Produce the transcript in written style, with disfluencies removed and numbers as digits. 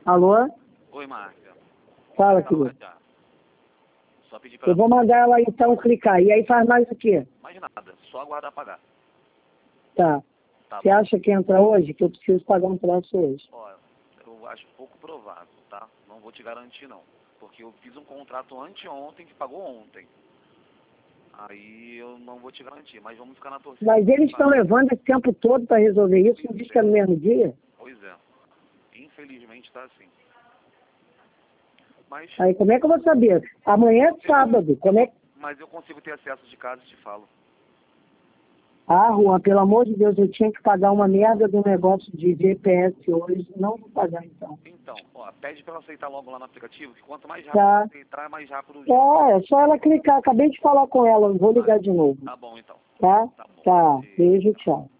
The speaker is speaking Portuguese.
Alô? Oi, Márcia. Fala, querido. Só pedir pra Eu vou mandar ela então clicar. E aí faz mais o quê? mais nada, só aguardar pagar. Tá. Tá Você bom? acha que entra hoje? Que eu preciso pagar um troço hoje. Olha, eu acho pouco provável, tá? Não vou te garantir não. Porque eu fiz um contrato anteontem que pagou ontem. Aí eu não vou te garantir, mas vamos ficar na torcida. Mas eles estão levando esse tempo todo para resolver isso. Não diz que é no mesmo dia? Pois é. Infelizmente tá assim. Mas, Aí como é que eu vou saber? Amanhã é sábado. Como é que... mas eu consigo ter acesso de casa e te falo. Ah, Juan, pelo amor de Deus, eu tinha que pagar uma merda do negócio de GPS hoje. Não vou pagar então. Então, ó, pede pra ela aceitar logo lá no aplicativo, que quanto mais rápido Tá. ela aceitar, mais rápido o dia. É só ela clicar. Acabei de falar com ela. Vou ligar de novo. Tá bom então. Tá? Tá bom. Tá. Beijo, tchau.